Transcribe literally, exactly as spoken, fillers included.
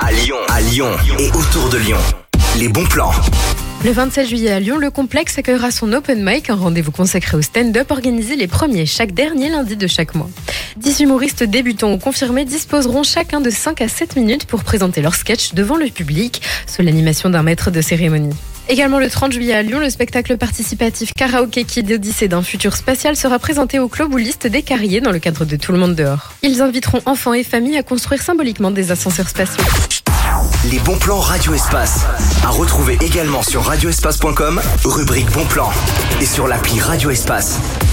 à Lyon, à Lyon et autour de Lyon. Les bons plans. Le vingt-sept juillet à Lyon, le complexe accueillera son open mic, un rendez-vous consacré au stand-up organisé les premiers chaque dernier lundi de chaque mois. dix humoristes débutants ou confirmés disposeront chacun de cinq à sept minutes pour présenter leur sketch devant le public, sous l'animation d'un maître de cérémonie. Également le trente juillet à Lyon, le spectacle participatif Karaoke Kid Odyssée d'un futur spatial sera présenté aux Globoulistes des Carriers dans le cadre de Tout le monde dehors. Ils inviteront enfants et familles à construire symboliquement des ascenseurs spatiaux. Les bons plans Radio Espace. À retrouver également sur radio espace point com, rubrique bons plans et sur l'appli Radio Espace.